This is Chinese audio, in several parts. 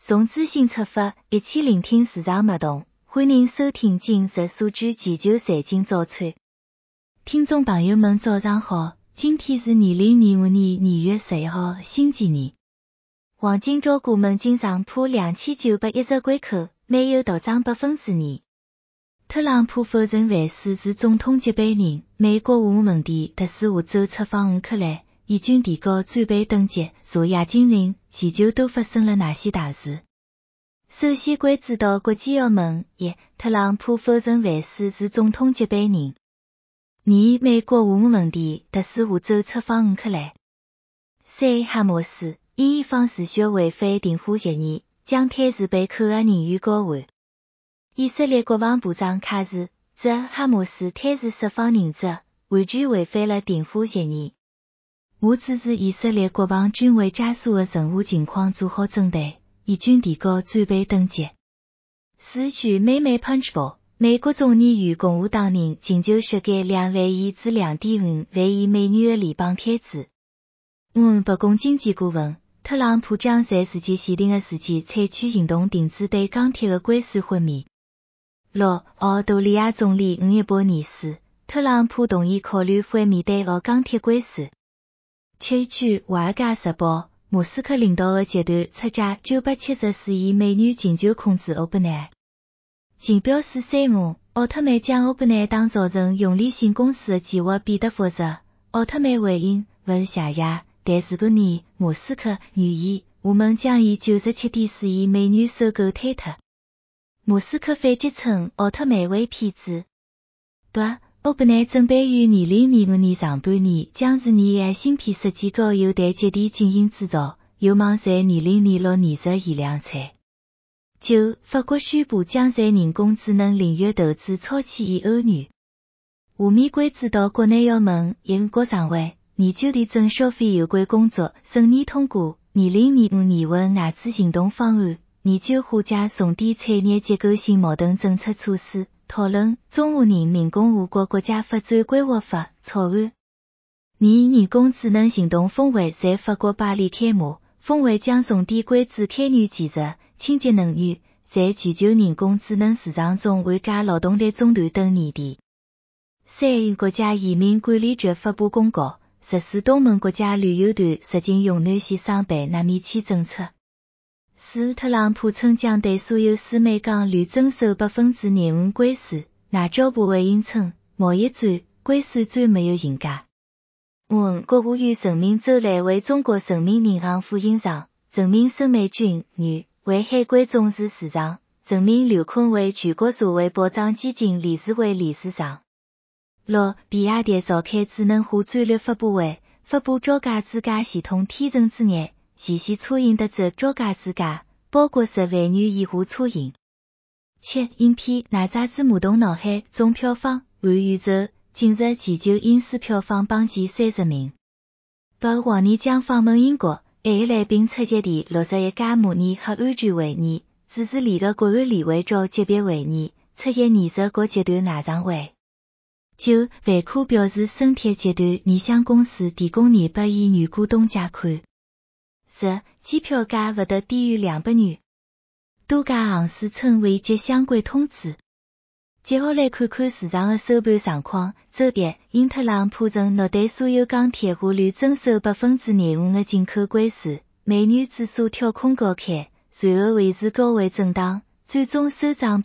从资讯出发，一起聆听市场脉动。欢迎收听今日数据全球财经早餐。听众朋友们早上好，今天是2025年2月11号，星期二。黄金交股门金上破2910关口，没有大涨2%。特朗普否认韦斯是总统接班人，美国国务问题特使下周出访乌克兰，以军提高战备等级。查亚精人，全球都发生了哪些大事？首先关注到国际要闻：1. 特朗普否认韦斯是总统接班人。2. 美国国务问题特使下周出访乌克兰。3. 哈马斯因伊方持续违反停火协议，将暂时被扣押人员交换。以色列国防部长卡什指哈马斯暂时释放人质，完全违反了停火协议。我支持以色列国防军为加速的任务情况做好准备，以军提高战备等级。4. 据美媒 Punch 报，美国众议院共和党人请求削减2万亿至 2.5 万亿美元的联邦开支。5. 白宫经济顾问，特朗普将在自己限定的时间采取行动停止对钢铁的关税豁免。6. 澳大利亚总理5月8日示，特朗普同意考虑豁免对澳钢铁关税。7. 据华尔街日报，马斯克领导的集团出价974亿美元寻求控制 OpenAI。竞标师3码，奥特曼将 OpenAI 打造成用理性公司的计划变得复杂。奥特曼回应，不是谢谢，但是个年马斯克愿意，我们将以 97.4 亿美元收购推特。马斯克反击称奥特曼为骗子。OpenAI 准备于2025年上半年将是你 AI 芯片设计高优待节点进行制造，有望在2026年实现量产。9. 法国宣布将在人工智能领域投资超10亿欧元。下面关注到国内要闻：英国常委研究提振消费有关工作顺利通过2025年份外资行动方案，研究化解重点产业结构性矛盾政策措施。讨论中华人民共和国国家发展规划法草案。年人工智能行动峰会在法国巴黎开幕，峰会将重点关注开源技术、清洁能源，在全球人工智能市场中缓解劳动力中断等议题。3. 国家移民管理局发布公告，实施东盟国家旅游团入境永久性上班难免签政策。4. 特朗普称将对所有输美钢铝征收 25% 关税，外交部回应称贸易战、关税战没有赢家。5. 国务院任命周兰为中国人民银行副行长，任命孙美君女为海关总署署长，任命刘昆为全国社会保障基金理事会理事长。6. 比亚迪召开智能化战略发布会，发布招架支架系统天神之日，前线车型的这招架支架，包括10万元以下车型。7. 影片《哪吒之魔动脑海》总票房完宇宙，进入全球影视票房榜前30名。8. 王毅将访问英国，爱尔兰并出席第61届模拟核安全会议，主持联合国安理会召级别会议，出席20国集团外常会。9. 万科表示生铁集团拟向公司提供200亿女股东借款。10. 机票价不得低于200元。多家航司称未接相关通知。接下来看看市场的收盘状况。周一，因特朗普承诺对所有钢铁和铝征收 25% 的进口关税，美元指数跳空高开，随后维持高位震荡，最终收涨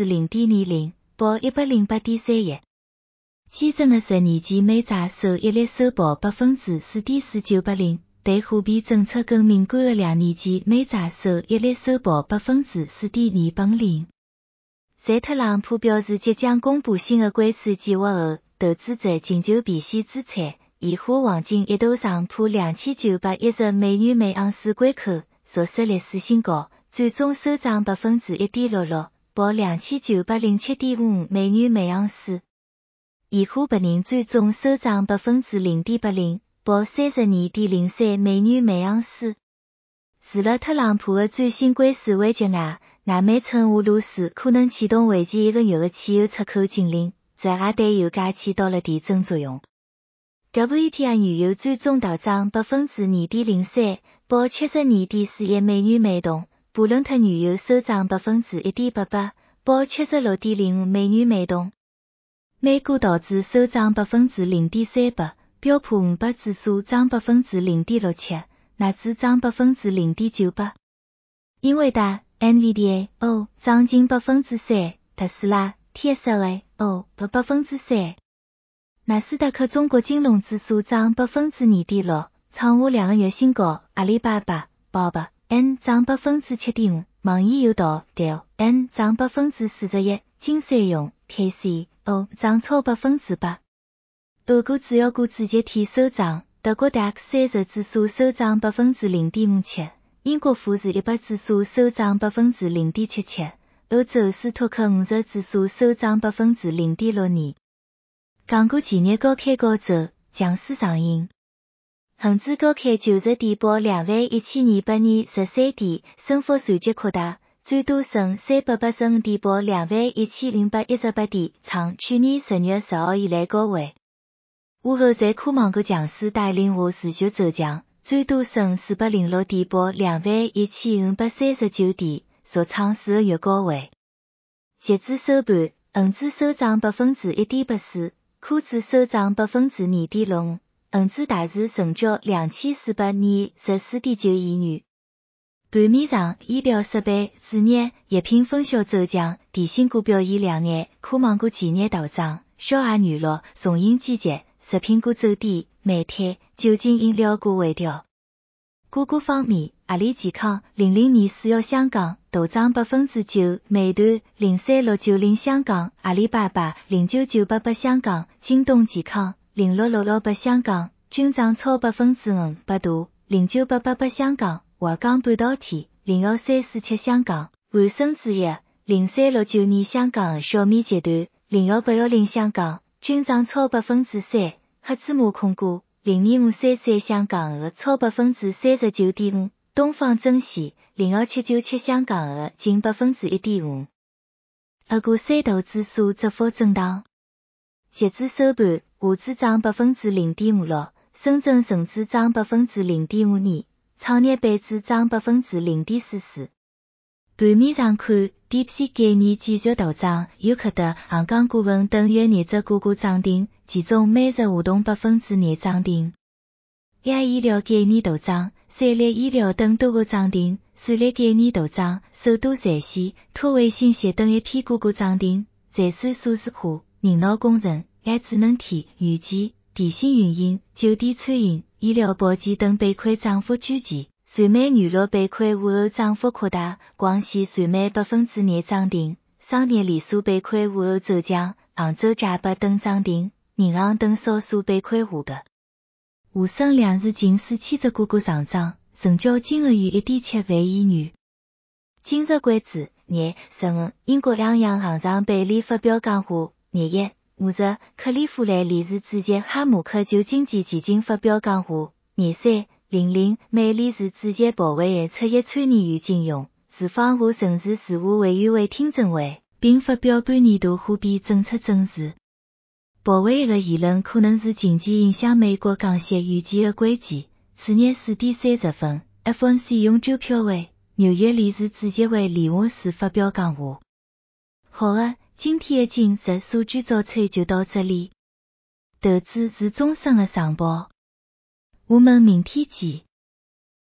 0.20%， 报 108.31。基准的10年期美债收益率收报 4.4980%， 对货币政策更敏感的2年期美债收益率收报 4.280%。在特朗普表示即将公布新的关税计划后，投资者请求避险资产，现货黄金一度上破2910美元每盎司关口，创出历史新高，最终收涨 1.66%， 报 2907.5 美元每盎司。现货白银最终收涨 0.80%， 报 32.03 美元每盎司。除了特朗普的最新关税危机外，外媒称俄罗斯可能启动为期1个月的汽油出口禁令，这也对油价起到了提振作用。WTI 原油最终大涨 2.03%， 报 72.41 美元每桶， 布伦特原油收涨 1.88%， 报 76.05 美元每桶。美股道指收涨 0.38%， 标普500指数涨 0.67%， 纳指涨 0.98%。英伟达 NVIDIA 涨近 3%， 特斯拉 TSLA 跌 3%。纳斯达克中国金融指数涨 2.6%， 创下2个月新高。阿里巴巴 BOB、N 涨 7.5%， 网易有道 N 涨 41%， 金山用 KC 涨超 8%。俄股主要股指集体收涨，德国 DAX 30指数收涨 0.57%， 英国富时100指数收涨 0.77%， 欧洲斯托克50指数收涨 0.62%。港股今日高开高走，强势上映。恒指高开90点，报21213点，升幅随即扩大，最多升385点，报21518点，创去年10月10号以来高位。午后在科网股强势带领下持续走强，最多升406点，报21539点，续创4个月高位。截至收盘，恒指收涨 1.84%。科指收涨 2.65%， 恒指大市成交2424.9亿元。盘面上，医疗设备、制药、药品分销走强，电信股表现亮眼，科网股今日大涨，小额娱乐、松影基捷、食品股走低，煤炭、酒精饮料股回调。股股方面，阿里健康00246香港大涨 9%， 美团03690香港，阿里巴巴09988香港，京东健康06668香港均涨超 5%， 百度09888香港，华港半导体01347香港，万生制药03692香港，小米集团01810香港均涨超 3%， 黑芝麻控股02533香港额超 39.5%， 东方珍稀02797香港额近 1.5%。俄股三大指数窄幅震荡，截至收盘，沪指涨 0.56%， 深圳成指涨 0.52%， 创业板指涨 0.44%。盘面上看，DeepSeek概念继续大涨，有克德、航港股份等约20只个股涨停，其中每日互动 2% 涨停。AI 医疗概念大涨，赛力医疗等多个涨停，算力概念大涨，首都在线、拓维信息等一批个股涨停。在线数字化、人脑工程、AI 智能体、预计、电信运营、酒店餐饮、医疗保健等板块涨幅居前。传媒娱乐板块午后涨幅扩大，广西传媒 2% 涨停，商业连锁板块午后走强，杭州闸北等涨停，银行等少数板块下跌。沪深两市近4000只个股上涨，成交金额逾 1.7 万亿元。今日关注日15，英国两洋行长贝利发表讲话。日1，50，克利夫兰理事主席哈姆克就经济基金发表讲话。日3。00，美理事主席鲍威尔出席参议院金融、住房和城市事务委员会听证会，并发表半年度货币政策证词。鲍威尔的言论可能是近期影响美国降息预期的关键。次日4点30分 ，FOMC 永久票会，纽约理事主席会理瓦斯发表讲话。好的，今天的经济数据早餐就到这里。投资是终身的上报。我们明天见。